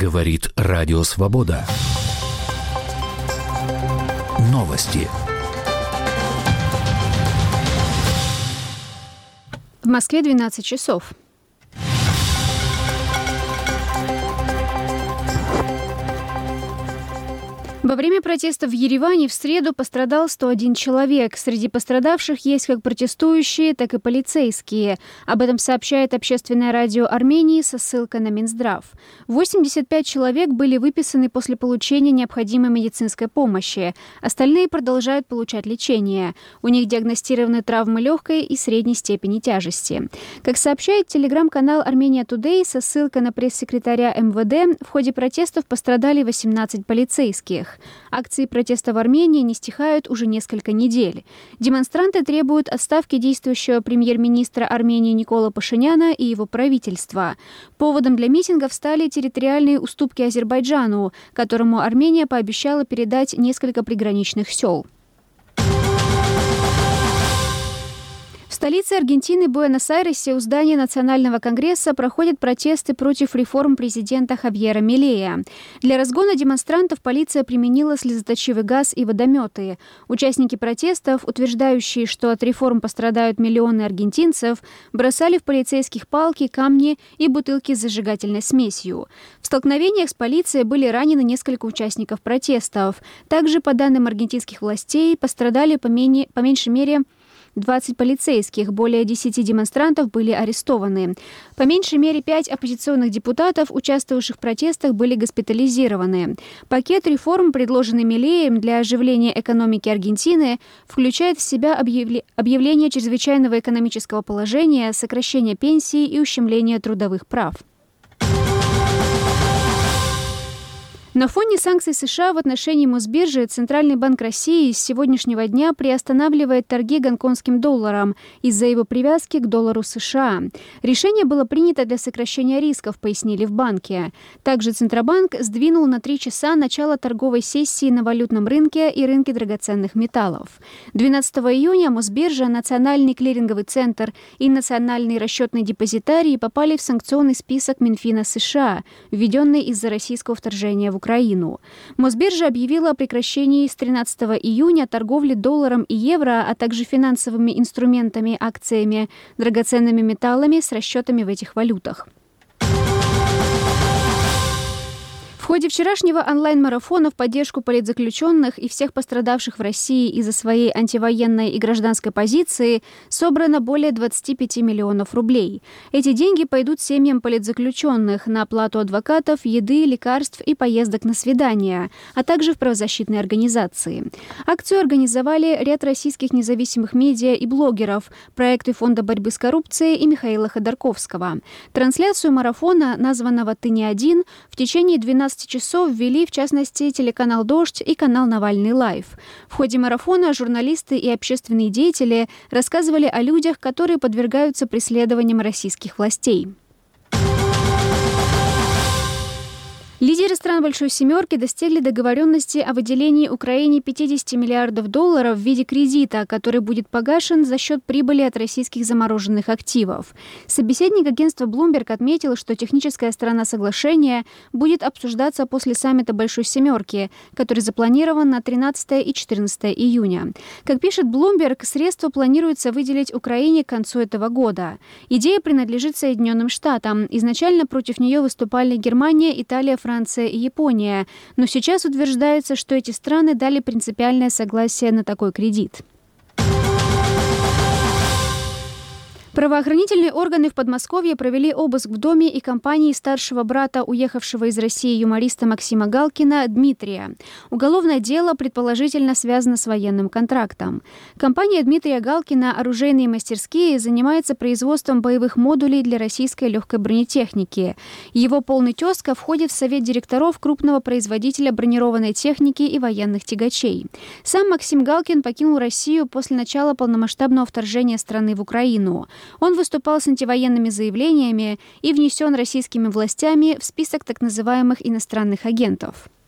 Говорит Радио Свобода. Новости. В Москве 12 часов. Во время протестов в Ереване в среду пострадал 101 человек. Среди пострадавших есть как протестующие, так и полицейские. Об этом сообщает общественное радио Армении со ссылкой на Минздрав. 85 человек были выписаны после получения необходимой медицинской помощи. Остальные продолжают получать лечение. У них диагностированы травмы легкой и средней степени тяжести. Как сообщает телеграм-канал Armenia Today со ссылкой на пресс-секретаря МВД, в ходе протестов пострадали 18 полицейских. Акции протеста в Армении не стихают уже несколько недель. Демонстранты требуют отставки действующего премьер-министра Армении Никола Пашиняна и его правительства. Поводом для митингов стали территориальные уступки Азербайджану, которому Армения пообещала передать несколько приграничных сел. В столице Аргентины Буэнос-Айресе у здания Национального конгресса проходят протесты против реформ президента Хавьера Милея. Для разгона демонстрантов полиция применила слезоточивый газ и водометы. Участники протестов, утверждающие, что от реформ пострадают миллионы аргентинцев, бросали в полицейских палки, камни и бутылки с зажигательной смесью. В столкновениях с полицией были ранены несколько участников протестов. Также, по данным аргентинских властей, пострадали по меньшей мере 20 полицейских, более 10 демонстрантов были арестованы. По меньшей мере 5 оппозиционных депутатов, участвовавших в протестах, были госпитализированы. Пакет реформ, предложенный Милеем для оживления экономики Аргентины, включает в себя объявление чрезвычайного экономического положения, сокращение пенсий и ущемление трудовых прав. На фоне санкций США в отношении Мосбиржи Центральный банк России с сегодняшнего дня приостанавливает торги гонконгским долларом из-за его привязки к доллару США. Решение было принято для сокращения рисков, пояснили в банке. Также Центробанк сдвинул на 3 часа начало торговой сессии на валютном рынке и рынке драгоценных металлов. 12 июня Мосбиржа, Национальный клиринговый центр и Национальный расчетный депозитарий попали в санкционный список Минфина США, введенный из-за российского вторжения в Украину. Мосбиржа объявила о прекращении с 13 июня торговли долларом и евро, а также финансовыми инструментами, акциями, драгоценными металлами с расчетами в этих валютах. В ходе вчерашнего онлайн-марафона в поддержку политзаключенных и всех пострадавших в России из-за своей антивоенной и гражданской позиции собрано более 25 миллионов рублей. Эти деньги пойдут семьям политзаключенных на оплату адвокатов, еды, лекарств и поездок на свидания, а также в правозащитные организации. Акцию организовали ряд российских независимых медиа и блогеров, проекты Фонда борьбы с коррупцией и Михаила Ходорковского. Трансляцию марафона, названного «Ты не один», в течение 12 часов ввели, в частности, телеканал «Дождь» и канал «Навальный Лайв». В ходе марафона журналисты и общественные деятели рассказывали о людях, которые подвергаются преследованиям российских властей. Лидеры стран Большой Семерки достигли договоренности о выделении Украине 50 миллиардов долларов в виде кредита, который будет погашен за счет прибыли от российских замороженных активов. Собеседник агентства Bloomberg отметил, что техническая сторона соглашения будет обсуждаться после саммита Большой Семерки, который запланирован на 13 и 14 июня. Как пишет Bloomberg, средства планируется выделить Украине к концу этого года. Идея принадлежит Соединенным Штатам. Изначально против нее выступали Германия, Италия, Франция и Япония, но сейчас утверждается, что эти страны дали принципиальное согласие на такой кредит. Правоохранительные органы в Подмосковье провели обыск в доме и компании старшего брата уехавшего из России юмориста Максима Галкина Дмитрия. Уголовное дело предположительно связано с военным контрактом. Компания Дмитрия Галкина «Оружейные мастерские» занимается производством боевых модулей для российской легкой бронетехники. Его полный тезка входит в совет директоров крупного производителя бронированной техники и военных тягачей. Сам Максим Галкин покинул Россию после начала полномасштабного вторжения страны в Украину. Он выступал с антивоенными заявлениями и внесен российскими властями в список так называемых иностранных агентов.